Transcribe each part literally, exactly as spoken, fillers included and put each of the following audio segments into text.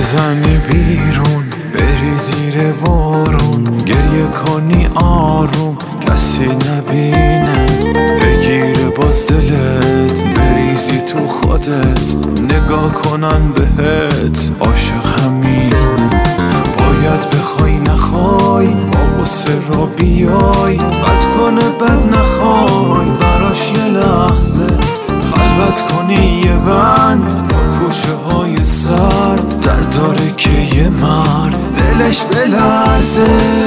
بزنی بیرون، بری زیر بارون، گریه کنی آروم کسی نبینه، بگیره باز دلت بریزی تو خودت، نگاه کنن بهت عاشق همینه. باید بخوای نخوای با غصه را بیای، بد کنه بد نخوای براش یه لحظه، خلوت کنی یه بند با کوچه های سرد، در داره که یه مرد دلش بلرزه.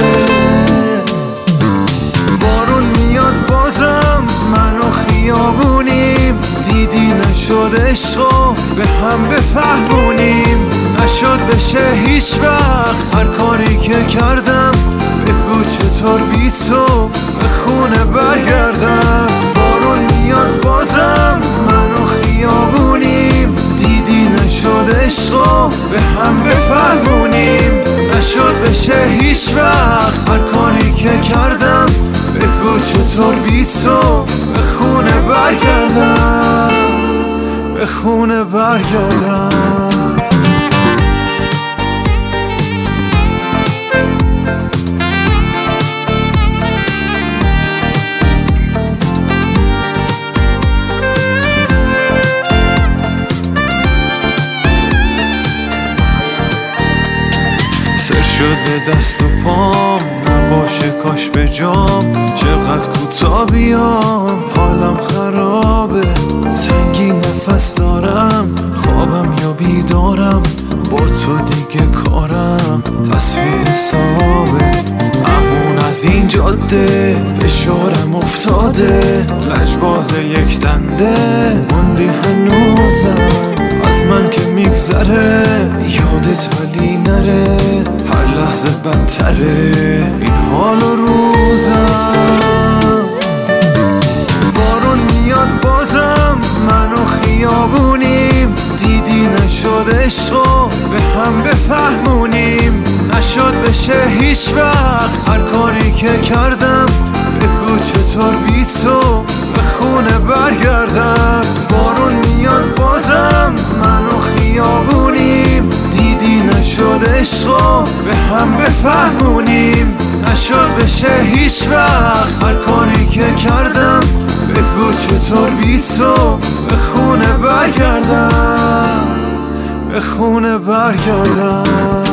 بارون میاد بازم من و خیابونیم، دیدی نشد عشقو به هم بفهمونیم، نشد بشه هیچ وقت هر کاری که کردم، بگو چطور بی تو به خونه برگردم. بارون میاد بازم من و خیابونیم، دیدی نشد عشقو به هم بفهمونیم، نشد بشه هیچ وقت هر کاری که کردم، بگو چطور بی تو به خونه برگردم، به خونه برگردم. سر شده دست و پام، نباشه کاش به جام، چقدر کوتاه بیام حالم خرابه، تنگی نفس دارم خوابم یا بیدارم، با تو دیگه کارم تصفیه حسابه. امون از این جاده فشارم افتاده، لجباز یک دنده موندی هنوزم، از من که میگذره یادت ولی نره، هر لحظه بدتره این حال و روزم. بارون میاد بازم من و خیابونیم، دیدی نشد عشقو به هم بفهمونیم، نشد بشه هیچ وقت هر کاری که کردم، بگو چطور بی تو به خونه برگردم. بارون میاد بازم من و خیابونیم، دیدی نشد عشقو به هم بفهمونیم، نشد بشه هیچ وقت هر کاری که کردم، بگو چطور بی تو به خونه برگردم، به خونه برگردم.